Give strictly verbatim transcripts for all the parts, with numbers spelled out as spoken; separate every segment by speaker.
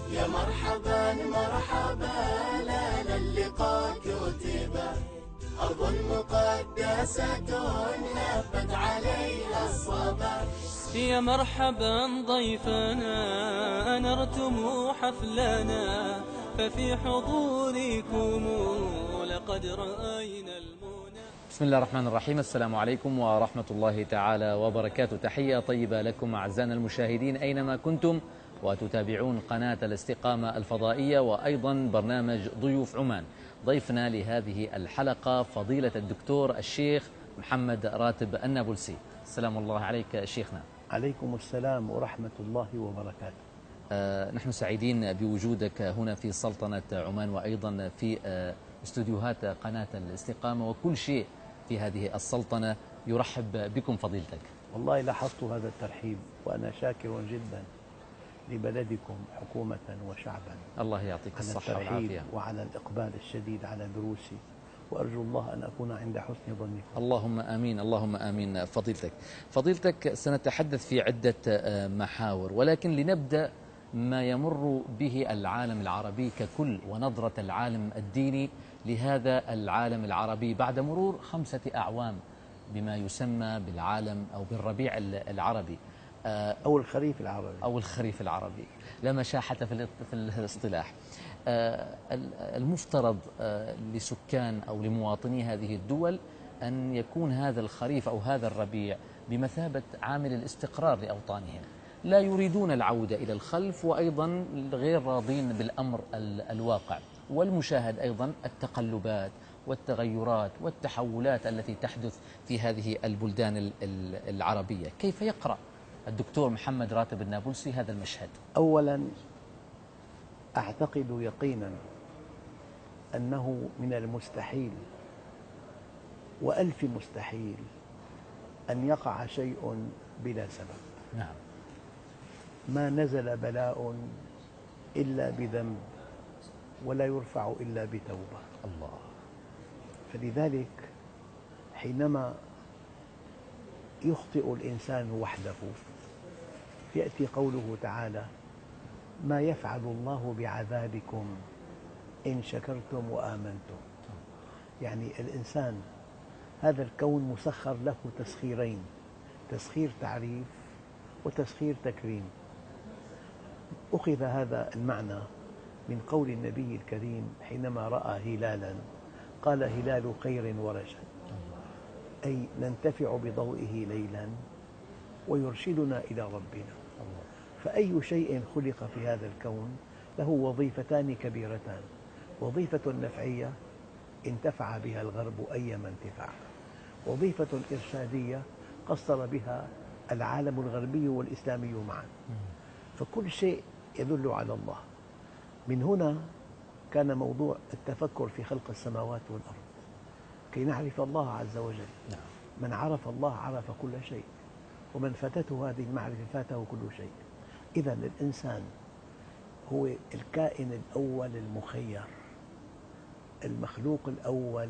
Speaker 1: يا مرحبا مرحبا لا للقاء كتبا، أرض مقدسة هبت عليها الصبا.
Speaker 2: يا مرحبا ضيفنا أنرتم حفلنا، ففي حضوركم لقد رأينا المنى.
Speaker 3: بسم الله الرحمن الرحيم. السلام عليكم ورحمة الله تعالى وبركاته. تحية طيبة لكم أعزائنا المشاهدين أينما كنتم وتتابعون قناة الاستقامة الفضائية وأيضا برنامج ضيوف عمان. ضيفنا لهذه الحلقة فضيلة الدكتور الشيخ محمد راتب النابلسي. السلام الله عليك شيخنا.
Speaker 4: عليكم السلام ورحمة الله وبركاته.
Speaker 3: آه نحن سعيدين بوجودك هنا في سلطنة عمان وأيضا في آه استوديوهات قناة الاستقامة، وكل شيء في هذه السلطنة يرحب بكم فضيلتك.
Speaker 4: والله لاحظت هذا الترحيب وأنا شاكر جدا لبلدكم حكومة وشعبا.
Speaker 3: الله يعطيك الصحة والعافية
Speaker 4: وعلى الإقبال الشديد على دروسي، وأرجو الله أن أكون عند حسن ظنكم.
Speaker 3: اللهم آمين اللهم آمين. فضيلتك فضيلتك سنتحدث في عدة محاور، ولكن لنبدأ ما يمر به العالم العربي ككل ونظرة العالم الديني لهذا العالم العربي بعد مرور خمسة أعوام بما يسمى بالعالم أو بالربيع العربي
Speaker 4: أو الخريف العربي
Speaker 3: أو الخريف العربي، لا مشاحة في الاصطلاح. المفترض لسكان أو لمواطني هذه الدول أن يكون هذا الخريف أو هذا الربيع بمثابة عامل الاستقرار لأوطانهم، لا يريدون العودة إلى الخلف، وأيضا غير راضين بالأمر الواقع والمشاهد، أيضا التقلبات والتغيرات والتحولات التي تحدث في هذه البلدان العربية. كيف يقرأ الدكتور محمد راتب النابلسي هذا المشهد؟
Speaker 4: أولا أعتقد يقينا أنه من المستحيل وألف مستحيل أن يقع شيء بلا سبب.
Speaker 3: نعم.
Speaker 4: ما نزل بلاء إلا بذنب ولا يرفع إلا بتوبة.
Speaker 3: الله.
Speaker 4: فلذلك حينما يخطئ الإنسان وحده يأتي قوله تعالى: ما يفعل الله بعذابكم إن شكرتم وآمنتم. يعني الإنسان هذا الكون مسخر له تسخيرين، تسخير تعريف وتسخير تكريم. أخذ هذا المعنى من قول النبي الكريم حينما رأى هلالا قال: هلال خير ورشد، أي ننتفع بضوئه ليلا ويرشدنا إلى ربنا. فأي شيء خلق في هذا الكون له وظيفتان كبيرتان: وظيفة نفعية انتفع بها الغرب أيما انتفاع، وظيفة إرشادية قصر بها العالم الغربي والإسلامي معا. فكل شيء يدل على الله. من هنا كان موضوع التفكر في خلق السماوات والأرض كي نعرف الله عز وجل. من عرف الله عرف كل شيء، ومن فاتته هذه المعرفة فاته كل شيء. إذا الإنسان هو الكائن الأول المخير، المخلوق الأول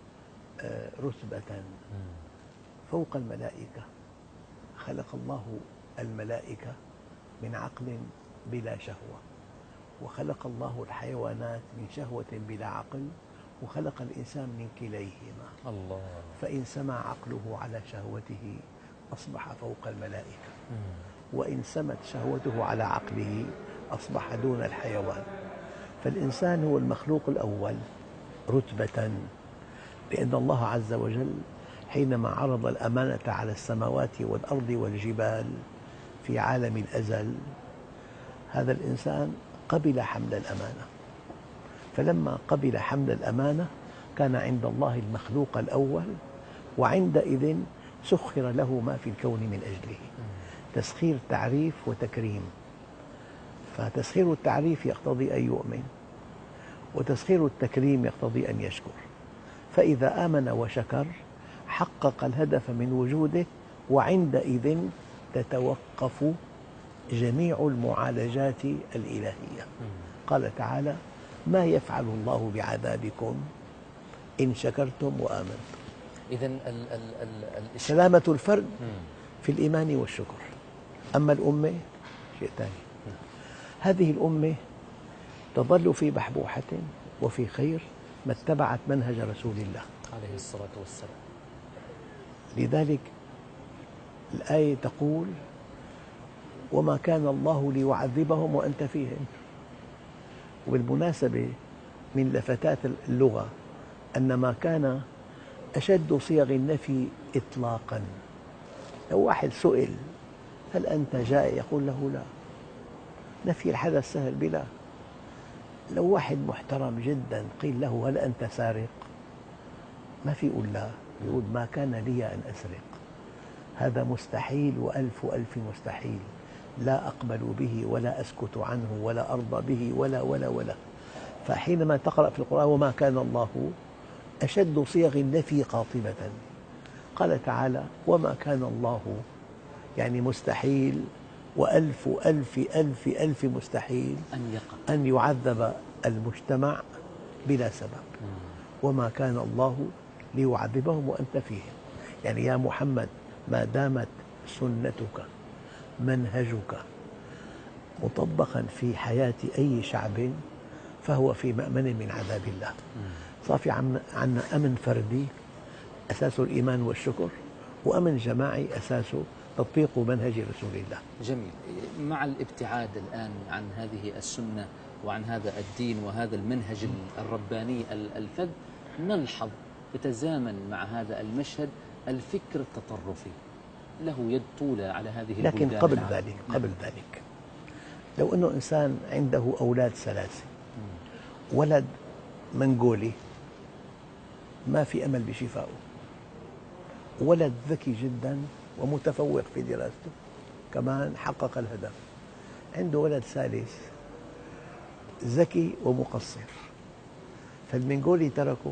Speaker 4: رتبة فوق الملائكة. خلق الله الملائكة من عقل بلا شهوة، وخلق الله الحيوانات من شهوة بلا عقل، وخلق الإنسان من كليهما.
Speaker 3: الله.
Speaker 4: فإن سمع عقله على شهوته أصبح فوق الملائكة، وإن سمت شهوته على عقله أصبح دون الحيوان. فالإنسان هو المخلوق الأول رتبة، لأن الله عز وجل حينما عرض الأمانة على السماوات والأرض والجبال في عالم الأزل، هذا الإنسان قبل حمل الأمانة. فلما قبل حمل الأمانة كان عند الله المخلوق الأول، وعندئذ سخر له ما في الكون من أجله. تسخير تعريف وتكريم. فتسخير التعريف يقتضي أن يؤمن، وتسخير التكريم يقتضي أن يشكر. فإذا آمن وشكر حقق الهدف من وجوده، وعندئذ تتوقف جميع المعالجات الإلهية. قال تعالى: ما يفعل الله بعذابكم إن شكرتم وآمنتم.
Speaker 3: إذن
Speaker 4: سلامة الفرد في الإيمان والشكر. أما الأمة شيء ثاني. هذه الأمة تظل في بحبوحة وفي خير ما اتبعت منهج رسول الله
Speaker 3: عليه الصلاة والسلام.
Speaker 4: لذلك الآية تقول وما كان الله ليعذبهم وأنت فيهم. وبالمناسبة من لفتات اللغة أن ما كان أشد صيغ النفي إطلاقاً. لو واحد سئل هل أنت جائع يقول له لا. نفي الحدث سهل بلا. لو واحد محترم جدا قيل له هل أنت سارق ما في يقول لا، يقول ما كان لي أن أسرق، هذا مستحيل وألف ألف مستحيل، لا أقبل به ولا أسكت عنه ولا أرضى به ولا ولا ولا. فحينما تقرأ في القرآن وما كان الله أشد صيغ النفي قاطبة. قال تعالى وما كان الله يعني مستحيل وألف ألف ألف ألف مستحيل
Speaker 3: أن يقع
Speaker 4: أن يعذب المجتمع بلا سبب. وما كان الله ليعذبهم وأنت فيهم. يعني يا محمد ما دامت سنتك منهجك مطبقا في حياة أي شعب فهو في مأمن من عذاب الله. صافي عنا أمن فردي أساسه الإيمان والشكر، وأمن جماعي أساسه تطبيق منهج رسول الله.
Speaker 3: جميل. مع الابتعاد الآن عن هذه السنة وعن هذا الدين وهذا المنهج الرباني الفذ، نلحظ يتزامن مع هذا المشهد الفكر التطرفي له يد طولة على هذه البلدان.
Speaker 4: لكن قبل ذلك قبل ذلك لو أنه إنسان عنده أولاد ثلاثة، ولد منغولي ما في أمل بشفائه، ولد ذكي جدا ومتفوق في دراسته كمان حقق الهدف، عنده ولد ثالث ذكي ومقصر، فالمنغولي تركه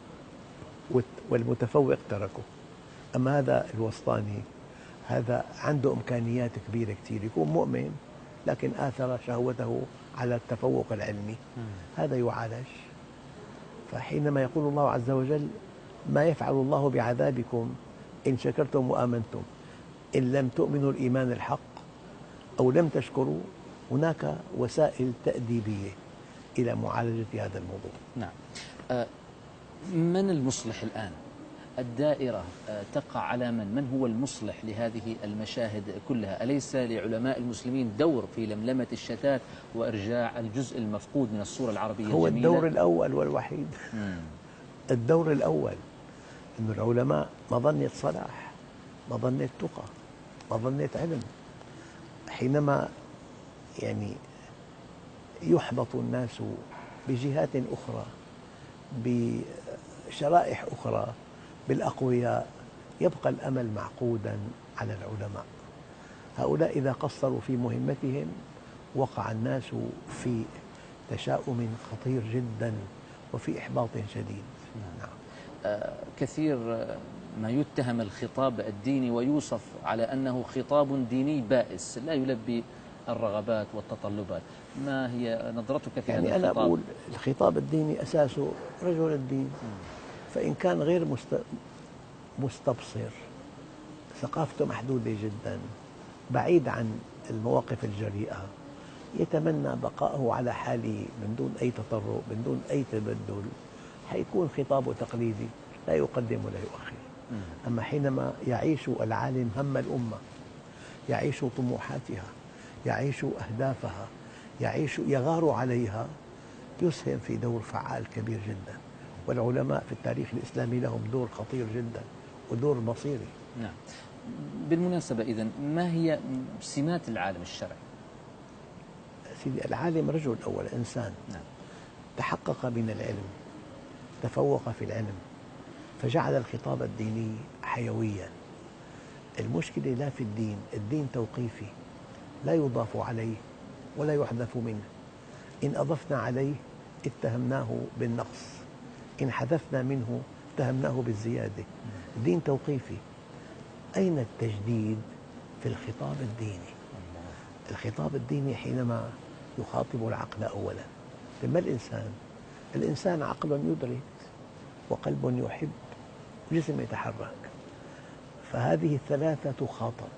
Speaker 4: والمتفوق تركه. أما هذا الوسطاني هذا عنده إمكانيات كبيرة كثير، يكون مؤمن لكن آثر شهوته على التفوق العلمي، هذا يعالج. فحينما يقول الله عز وجل ما يفعل الله بعذابكم إن شكرتم وآمنتم إن لم تؤمنوا الإيمان الحق أو لم تشكروا، هناك وسائل تأديبية إلى معالجة هذا الموضوع.
Speaker 3: نعم. آه من المصلح الآن؟ الدائرة تقع على من؟ من هو المصلح لهذه المشاهد كلها؟ أليس لعلماء المسلمين دور في لملمة الشتات وإرجاع الجزء المفقود من الصورة العربية
Speaker 4: هو
Speaker 3: الجميلة؟
Speaker 4: الدور الأول والوحيد. مم. الدور الأول أن العلماء مظنة صلاح، مظنة تقى، مظنة علم. حينما يعني يحبط الناس بجهات أخرى بشرائح أخرى بالأقوياء يبقى الأمل معقودا على العلماء. هؤلاء إذا قصروا في مهمتهم وقع الناس في تشاؤم خطير جدا وفي إحباط شديد.
Speaker 3: نعم. آه كثير ما يتهم الخطاب الديني ويوصف على أنه خطاب ديني بائس لا يلبي الرغبات والتطلبات. ما هي نظرتك في
Speaker 4: يعني
Speaker 3: هذا الخطاب؟
Speaker 4: أنا أقول الخطاب الديني أساسه رجل الدين، فإن كان غير مستبصر ثقافته محدودة جدا بعيد عن المواقف الجريئة يتمنى بقائه على حاله من دون أي تطرق من دون أي تبدل، حيكون خطابه تقليدي لا يقدم ولا يؤخر. أما حينما يعيش العالم هم الأمة، يعيش طموحاتها، يعيش أهدافها، يعيش يغار عليها، يسهم في دور فعال كبير جدا. والعلماء في التاريخ الإسلامي لهم دور خطير جدا ودور مصيري.
Speaker 3: نعم. بالمناسبة إذن ما هي سمات العالم الشرعي؟
Speaker 4: سيدي العالم رجل أول إنسان. نعم. تحقق من العلم، تفوق في العلم، فجعل الخطاب الديني حيويا. المشكلة لا في الدين، الدين توقيفي لا يضاف عليه ولا يحذف منه. إن أضفنا عليه اتهمناه بالنقص، إن حذفنا منه اتهمناه بالزيادة. الدين توقيفي. أين التجديد في الخطاب الديني؟ الخطاب الديني حينما يخاطب العقل أولا. ما الإنسان؟ الإنسان عقل يدرك وقلب يحب وجسم يتحرك، فهذه الثلاثة تخاطب.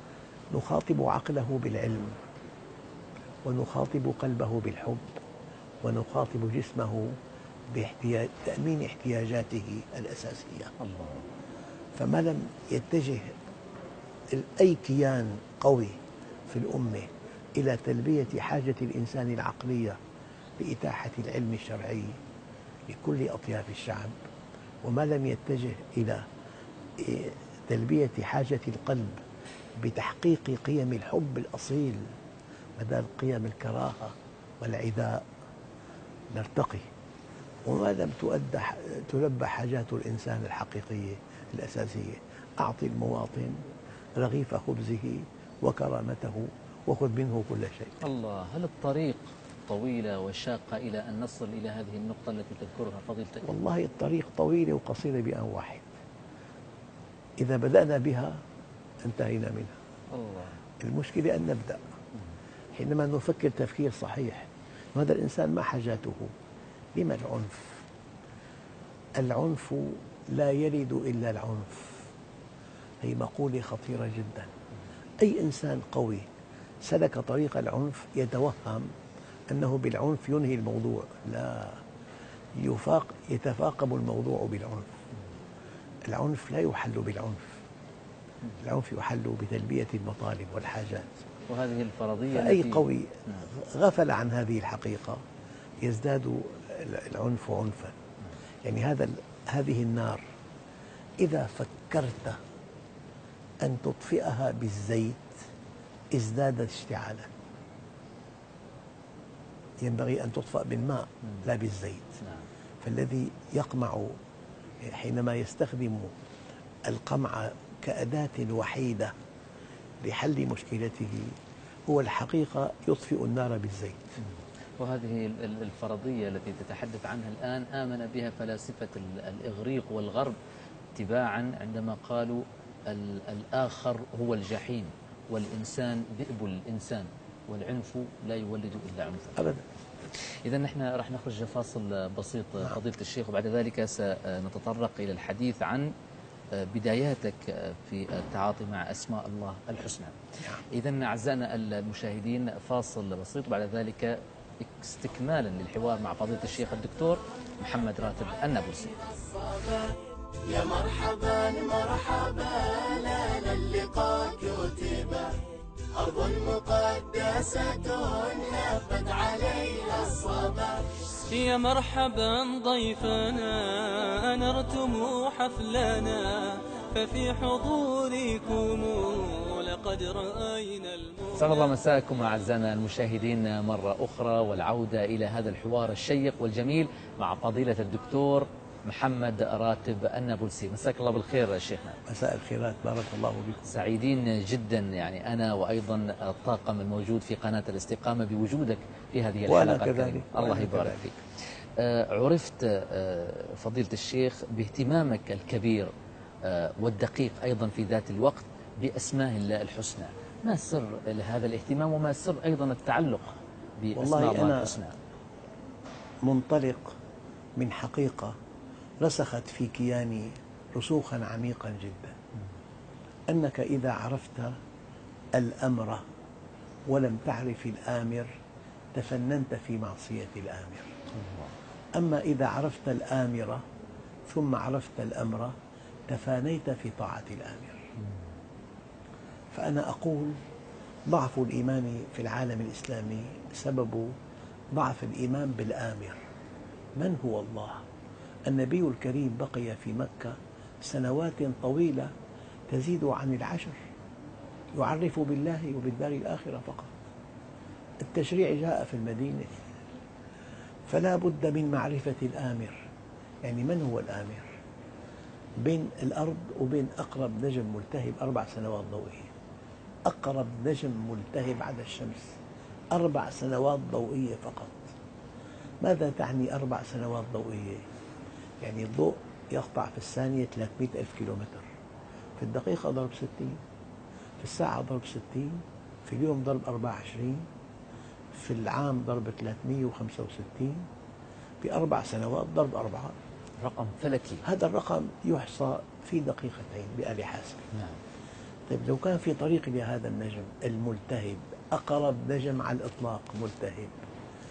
Speaker 4: نخاطب عقله بالعلم ونخاطب قلبه بالحب ونخاطب جسمه بتأمين احتياجاته الأساسية.
Speaker 3: الله.
Speaker 4: فما لم يتجه أي كيان قوي في الأمة إلى تلبية حاجة الإنسان العقلية بإتاحة العلم الشرعي لكل أطياف الشعب، وما لم يتجه إلى تلبية حاجة القلب بتحقيق قيم الحب الأصيل بدل قيم الكراهة والعداء، نرتقي. وما لم تؤدى تلبى حاجات الإنسان الحقيقية الأساسية، أعطي المواطن رغيف خبزه وكرامته وخذ منه كل شيء.
Speaker 3: الله. هل الطريق طويلة وشاقة إلى أن نصل إلى هذه النقطة التي تذكرها فضيلتك؟
Speaker 4: والله الطريق طويلة وقصيرة بآن واحد، إذا بدأنا بها انتهينا منها.
Speaker 3: الله.
Speaker 4: المشكلة أن نبدأ. حينما نفكر تفكير صحيح، هذا الإنسان ما حاجاته؟ لما العنف؟ العنف لا يلد إلا العنف. هي مقولة خطيرة جدا. أي إنسان قوي سلك طريق العنف يتوهم أنه بالعنف ينهي الموضوع، لا، يفاق يتفاقم الموضوع بالعنف. العنف لا يحل بالعنف، العنف يحل بتلبية المطالب والحاجات.
Speaker 3: وهذه الفرضية
Speaker 4: فأي
Speaker 3: التي
Speaker 4: قوي غفل عن هذه الحقيقة يزداد العنف عنفا. يعني هذا هذه النار إذا فكرت أن تطفئها بالزيت ازدادت اشتعالا. ينبغي أن تطفأ بالماء لا بالزيت. فالذي يقمع حينما يستخدم القمع كأداة وحيدة لحل مشكلته هو الحقيقة يطفئ النار بالزيت.
Speaker 3: وهذه الفرضية التي تتحدث عنها الآن آمن بها فلاسفة الإغريق والغرب تباعا عندما قالوا الآخر هو الجحيم والإنسان ذئب الإنسان والعنف لا يولد إلا عنفا.
Speaker 4: أبدا.
Speaker 3: إذا نحن راح نخرج فاصل بسيط فضيلة الشيخ، وبعد ذلك سنتطرق إلى الحديث عن بداياتك في التعاطي مع أسماء الله الحسنى. إذا أعزائنا المشاهدين فاصل بسيط، وبعد ذلك استكمالا للحوار مع فضيلة الشيخ الدكتور محمد راتب النابلسي.
Speaker 1: يا مرحبا مرحبا لا اللقاء كتبا، أرض مقدسة هبت عليها الصبا.
Speaker 2: يا مرحبا ضيفنا أنرتم حفلنا، ففي حضوركم لقد رأينا المنى.
Speaker 3: سعد الله مساءكم أعزائنا المشاهدين مرة أخرى، والعودة إلى هذا الحوار الشيق والجميل مع فضيلة الدكتور محمد راتب النابلسي. مساك الله بالخير شيخنا.
Speaker 4: مساء الخيرات، بارك الله بكم.
Speaker 3: سعيدين جدا يعني أنا وأيضا الطاقم الموجود في قناة الاستقامة بوجودك في هذه الحلقة.
Speaker 4: وأنا كذلك.
Speaker 3: الله يبارك فيك. آه عرفت آه فضيلة الشيخ باهتمامك الكبير آه والدقيق أيضا في ذات الوقت بأسماء الله الحسنى. ما سر هذا الاهتمام وما سر أيضا التعلق بأسماء الله الحسنى؟
Speaker 4: منطلق من حقيقة رسخت في كياني رسوخا عميقا جدا، أنك إذا عرفت الأمر ولم تعرف الآمر تفننت في معصية الآمر. أما إذا عرفت الآمر ثم عرفت الأمر تفانيت في طاعة الآمر. فأنا أقول ضعف الإيمان في العالم الإسلامي سبب ضعف الإيمان بالآمر. من هو الله؟ النبي الكريم بقي في مكة سنوات طويلة تزيد عن العشر يعرف بالله وبالدار الآخرة فقط. التشريع جاء في المدينة، فلا بد من معرفة الآمر. يعني من هو الآمر؟ بين الأرض وبين أقرب نجم ملتهب أربع سنوات ضوئية. أقرب نجم ملتهب على الشمس أربع سنوات ضوئية فقط. ماذا تعني أربع سنوات ضوئية؟ يعني الضوء يقطع في الثانية ثلاثمئة ألف كيلومتر، في الدقيقة ضرب ستين، في الساعة ضرب ستين، في اليوم ضرب أربعة وعشرين، في العام ضرب ثلاثمئة وخمسة وستين، في أربع سنوات ضرب أربعة.
Speaker 3: رقم فلكي.
Speaker 4: هذا الرقم يحصى في دقيقتين بآلة حاسبة.
Speaker 3: نعم.
Speaker 4: طيب لو كان في طريق لهذا النجم الملتهب أقرب نجم على الإطلاق ملتهب،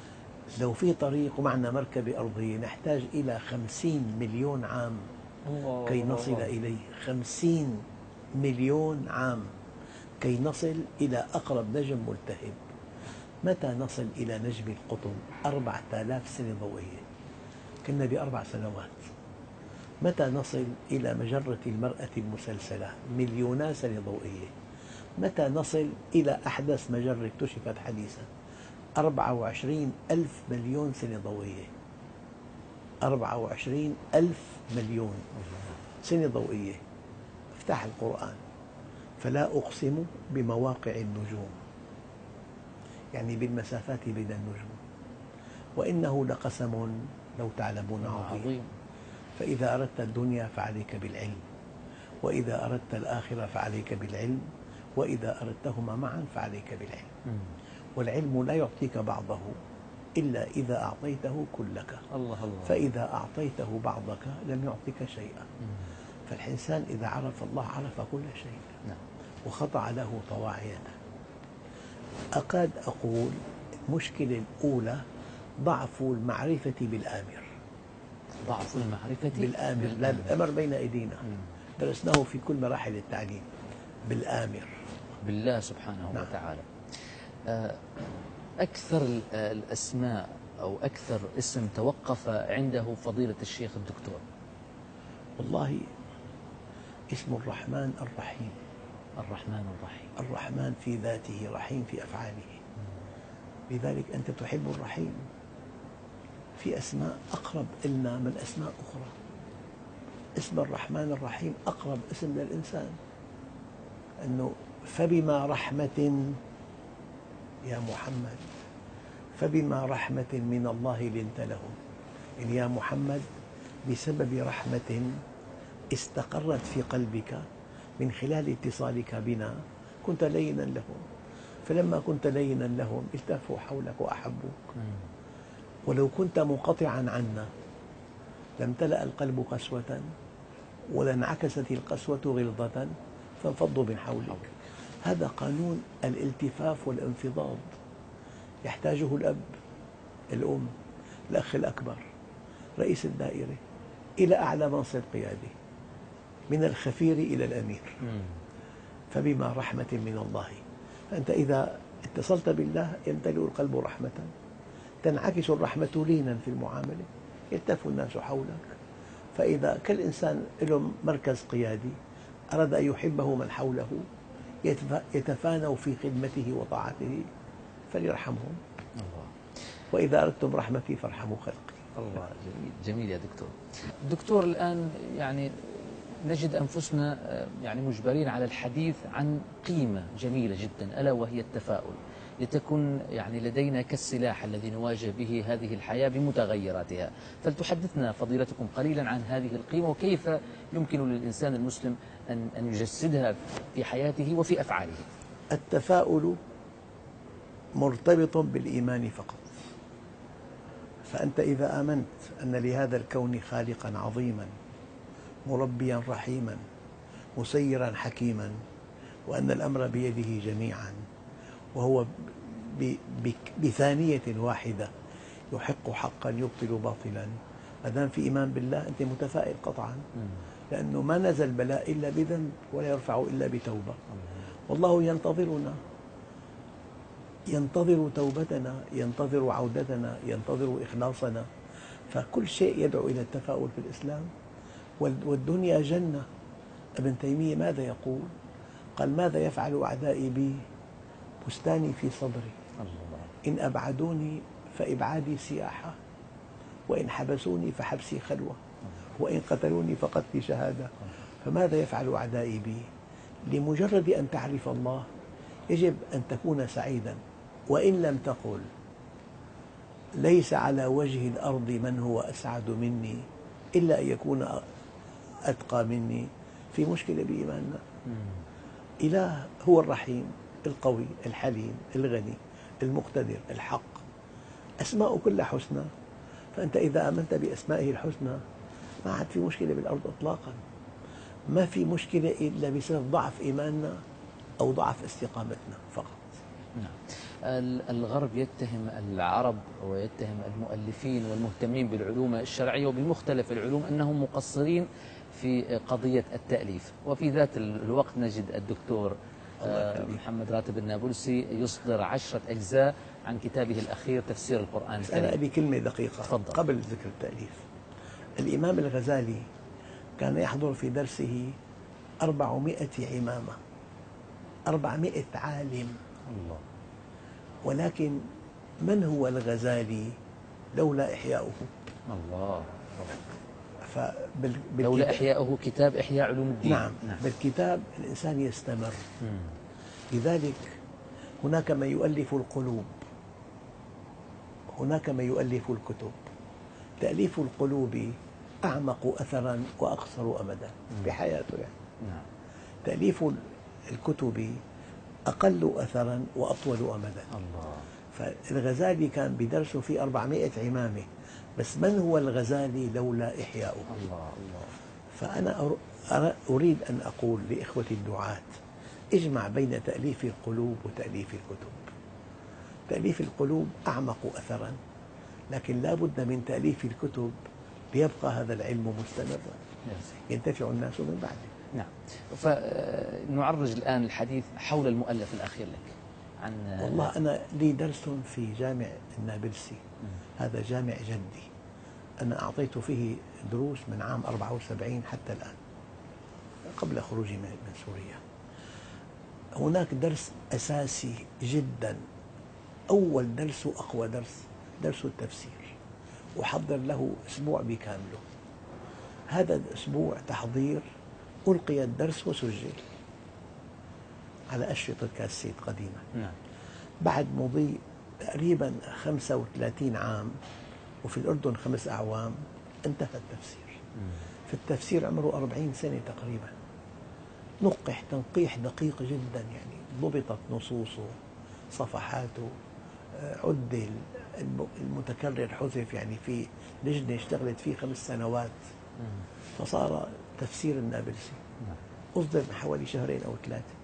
Speaker 4: لو في طريق ومعنا مركبة أرضية نحتاج إلى خمسين مليون عام كي نصل إليه. خمسين مليون عام كي نصل إلى أقرب نجم ملتهب. متى نصل إلى نجم القطب؟ أربعة آلاف سنة ضوئية، كنا بأربع سنوات. متى نصل إلى مجرة المرأة المسلسلة؟ مليونا سنة ضوئية. متى نصل إلى أحدث مجرة اكتشفت حديثا؟ أربعة وعشرين ألف مليون سنة ضوئية. أربعة وعشرين ألف مليون سنة ضوئية. افتح القرآن: فلا أقسم بمواقع النجوم، يعني بالمسافات بين النجوم، وإنه لقسم لو تعلمون عظيم. فإذا أردت الدنيا فعليك بالعلم، وإذا أردت الآخرة فعليك بالعلم، وإذا أردتهما معا فعليك بالعلم. والعلم لا يعطيك بعضه إلا إذا أعطيته كلك. الله الله. فإذا أعطيته بعضك لم يعطيك شيئا. فالإنسان إذا عرف الله عرف كل شيء. نعم. وخضع له طواعيته. أكاد أقول المشكلة الأولى ضعف المعرفة بالآمر.
Speaker 3: ضعف المعرفة
Speaker 4: بالآمر. لا، الأمر بين أيدينا، درسناه في كل مراحل التعليم. بالآمر،
Speaker 3: بالله سبحانه نعم. وتعالى. أكثر الأسماء أو أكثر اسم توقف عنده فضيلة الشيخ الدكتور؟
Speaker 4: والله اسم الرحمن الرحيم.
Speaker 3: الرحمن الرحيم.
Speaker 4: الرحمن في ذاته، رحيم في أفعاله. لذلك أنت تحب الرحيم. في أسماء أقرب إلنا من أسماء أخرى. اسم الرحمن الرحيم أقرب اسم للإنسان، أنه فبما رحمة يا محمد، فبما رحمة من الله لنت لهم. يعني يا محمد بسبب رحمة استقرت في قلبك من خلال اتصالك بنا كنت لينا لهم، فلما كنت لينا لهم التفوا حولك وأحبوك. ولو كنت منقطعا عنا لامتلأ القلب قسوة ولانعكست القسوة غلظة فانفضوا من حولك. هذا قانون الالتفاف والانفضاض يحتاجه الأب، الأم، الأخ الأكبر، رئيس الدائرة، إلى أعلى منصب قيادي، من الخفير إلى الأمير. فبما رحمة من الله. فأنت إذا اتصلت بالله يمتلئ القلب رحمة، تنعكس الرحمة لينا في المعاملة، يلتف الناس حولك. فإذا كل إنسان له مركز قيادي أراد أن يحبه من حوله يتفانوا في خدمته وطاعته فليرحمهم. الله. وإذا أردتم رحمتي فارحموا خلقي.
Speaker 3: الله، جميل جميل يا دكتور. دكتور، الآن يعني نجد أنفسنا يعني مجبرين على الحديث عن قيمة جميلة جدا ألا وهي التفاؤل، لتكن يعني لدينا كالسلاح الذي نواجه به هذه الحياة بمتغيراتها. فلتحدثنا فضيلتكم قليلا عن هذه القيمة وكيف يمكن للإنسان المسلم أن أن يجسدها في حياته وفي أفعاله.
Speaker 4: التفاؤل مرتبط بالإيمان فقط. فأنت إذا آمنت أن لهذا الكون خالقا عظيما مربيا رحيما مسيرا حكيما، وأن الأمر بيده جميعا، وهو بثانية واحدة يحق حقا يبطل باطلا، ما دام في إيمان بالله أنت متفائل قطعا، لأنه ما نزل بلاء إلا بذنب ولا يرفع إلا بتوبة. والله ينتظرنا، ينتظر توبتنا، ينتظر عودتنا، ينتظر إخلاصنا. فكل شيء يدعو إلى التفاؤل في الإسلام. والدنيا جنة. ابن تيمية ماذا يقول؟ قال: ماذا يفعل أعدائي بي؟ بستاني في صدري، إن أبعدوني فإبعادي سياحة، وإن حبسوني فحبسي خلوة، وإن قتلوني فقتلي شهادة. فماذا يفعل أعدائي بي؟ لمجرد أن تعرف الله يجب أن تكون سعيدا، وإن لم تقل ليس على وجه الأرض من هو أسعد مني إلا أن يكون أتقى مني. في مشكلة بإيماننا. إله هو الرحيم القوي الحليم الغني المقتدر الحق، أسماء كلها حسنى. فأنت إذا آمنت بأسمائه الحسنى ما عاد في مشكلة بالأرض إطلاقا. ما في مشكلة إلا بسبب ضعف إيماننا أو ضعف استقامتنا فقط.
Speaker 3: نعم. الغرب يتهم العرب ويتهم المؤلفين والمهتمين بالعلوم الشرعية وبمختلف العلوم أنهم مقصرين في قضية التأليف، وفي ذات الوقت نجد الدكتور محمد راتب النابلسي يصدر عشرة أجزاء عن كتابه الأخير تفسير القرآن الكريم.
Speaker 4: أنا أبي كلمة دقيقة
Speaker 3: تفضل.
Speaker 4: قبل ذكر التأليف. الإمام الغزالي كان يحضر في درسه أربعمائة عمامة، أربعمائة عالم.
Speaker 3: الله.
Speaker 4: ولكن من هو الغزالي لولا إحياؤه؟
Speaker 3: الله.
Speaker 4: فبال...
Speaker 3: لولا إحياؤه كتاب إحياء علوم الدين.
Speaker 4: نعم. نعم. بالكتاب الإنسان يستمر. مم. لذلك هناك من يؤلف القلوب، هناك من يؤلف الكتب. تأليف القلوب أعمق أثرا وأقصر أمدا بحياته يعني. نعم. تأليف الكتب أقل أثرا وأطول أمدا. الله. فالغزالي كان بدرسه في أربعمائة عمامة، بس من هو الغزالي لولا إحياؤه؟ الله الله. فأنا أريد أن أقول لإخوة الدعاة اجمع بين تأليف القلوب وتأليف الكتب. تأليف القلوب أعمق أثرا، لكن لا بد من تأليف الكتب ليبقى هذا العلم مستمرا ينتفع الناس من بعده.
Speaker 3: نعم. فنعرج الآن الحديث حول المؤلف الأخير لك عن
Speaker 4: والله أنا لي درس في جامع النابلسي، هذا جامع جدي، أنا أعطيت فيه دروس من عام أربعة وسبعين حتى الآن قبل خروجي من سوريا. هناك درس أساسي جدا، أول درس وأقوى درس، درس التفسير، أحضر له أسبوع بكامله. هذا الأسبوع تحضير، ألقي الدرس وسجل على أشرطة كاسيت قديمة. نعم. بعد مضي تقريبا خمسة وثلاثين عام وفي الأردن خمس أعوام انتهى التفسير. مم. في التفسير عمره أربعين سنة تقريبا، نقح تنقيح دقيق جدا، يعني ضبطت نصوصه صفحاته، عدل، المتكرر حذف، يعني في لجنة اشتغلت فيه خمس سنوات. مم. فصار تفسير النابلسي. مم. أصدر من حوالي شهرين أو ثلاثة.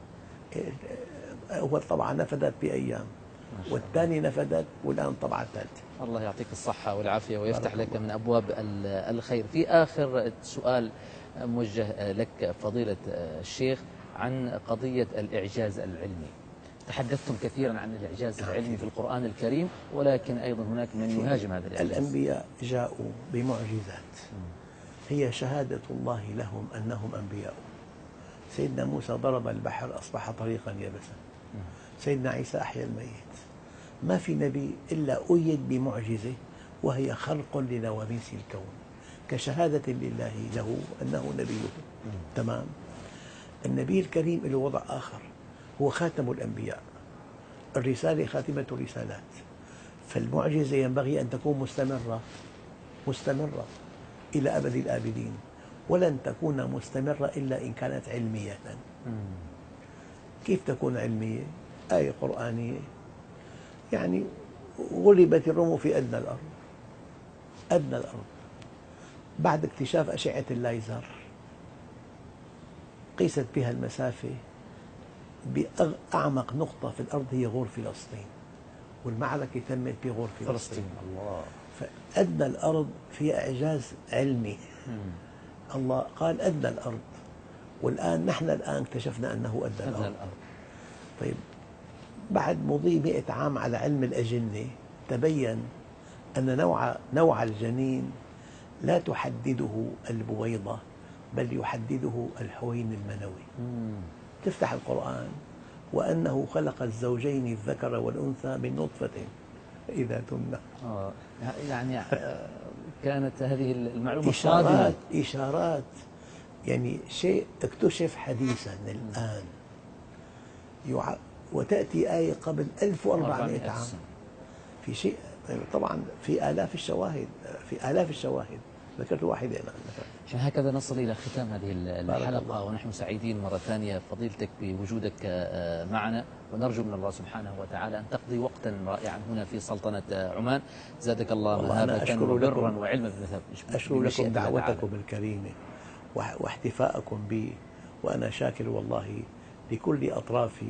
Speaker 4: أول طبعة نفذت بأيام، والثاني نفذت، والآن طبعة الثالثة.
Speaker 3: الله يعطيك الصحة والعافية ويفتح لك من أبواب الخير. في آخر سؤال موجه لك فضيلة الشيخ عن قضية الإعجاز العلمي. تحدثتم كثيرا عن الإعجاز العلمي في القرآن الكريم، ولكن أيضا هناك من يهاجم هذا الإعجاز.
Speaker 4: الأنبياء جاءوا بمعجزات هي شهادة الله لهم أنهم أنبياء. سيدنا موسى ضرب البحر أصبح طريقا يبسا. سيدنا عيسى أحيا الميت. ما في نبي إلا أيد بمعجزة وهي خلق لنواميس الكون، كشهادة لله له أنه نبيه. تمام. النبي الكريم له وضع آخر، هو خاتم الأنبياء، الرسالة خاتمة الرسالات، فالمعجزة ينبغي أن تكون مستمرة مستمرة إلى أبد الآبدين، ولن تكون مستمرة إلا إن كانت علمية. كيف تكون علمية؟ آية قرآنية، يعني غلبت الروم في أدنى الأرض، أدنى الأرض، بعد اكتشاف أشعة الليزر قيست بها المسافة بأعمق نقطة في الأرض هي غور فلسطين، والمعركة تمت بغور فلسطين. فلسطين. الله. فأدنى الأرض فيها إعجاز علمي. مم. الله قال أدنى الأرض، والآن نحن الآن اكتشفنا أنه أدنى الأرض. الأرض. طيب بعد مضي مئة عام على علم الأجنة تبين أن نوع نوع الجنين لا تحدده البويضة، بل يحدده الحوين المنوي. مم. تفتح القرآن وأنه خلق الزوجين الذكر والأنثى من نطفة إذا تمنى.
Speaker 3: آه يعني كانت هذه المعلومة
Speaker 4: إشارات
Speaker 3: صادمة.
Speaker 4: إشارات يعني شيء اكتشف حديثا الآن، يع... وتأتي آية قبل ألف وأربعمائة عام في شيء. طبعا في آلاف الشواهد، في آلاف الشواهد، ذكرت واحدة أنا.
Speaker 3: عشان هكذا نصل إلى ختام هذه الحلقة، ونحن سعيدين مرة ثانية فضيلتك بوجودك معنا، ونرجو من الله سبحانه وتعالى أن تقضي وقتا رائعا هنا في سلطنة عمان. زادك الله مهابة وبرا وعلما بمثابة.
Speaker 4: أشكر لكم دعوتكم الكريمة واحتفاءكم بي، وأنا شاكر والله لكل أطرافي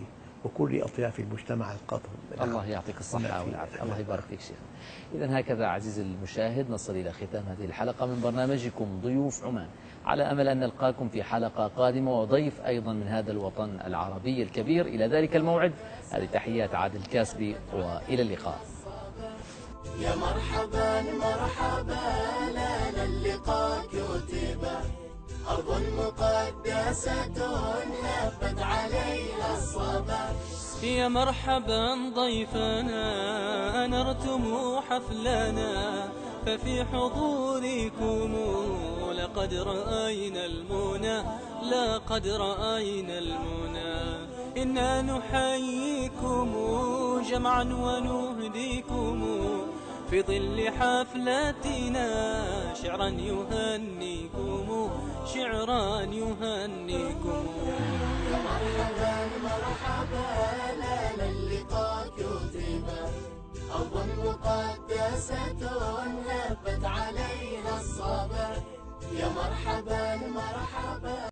Speaker 4: وكل أطياف المجتمع القطر.
Speaker 3: الله يعطيك الصحة والعافية. الله يبارك فيك شيخ. إذا هكذا عزيزي المشاهد نصل إلى ختام هذه الحلقة من برنامجكم ضيوف عمان، على أمل أن نلقاكم في حلقة قادمة وضيف أيضا من هذا الوطن العربي الكبير. إلى ذلك الموعد، هذه تحيات عادل الكاسبي، وإلى اللقاء.
Speaker 1: يا مرحبا مرحبا لا اللقاء كتبا، أرض مقدسة هبت عليها الصبا.
Speaker 2: يا مرحبا ضيفنا أنرتم حفلنا، ففي حضوركم لقد رأينا المنى، لقد رأينا المنى. إنا نحييكم جمعا ونهديكم في ظل حفلتنا شعرا يهنيكم، شعرا يهنيكم.
Speaker 1: يا مرحبا مرحبا لا اللقاء كتبا، أرض مقدسة هبت عليها الصبا. يا مرحبا مرحبا.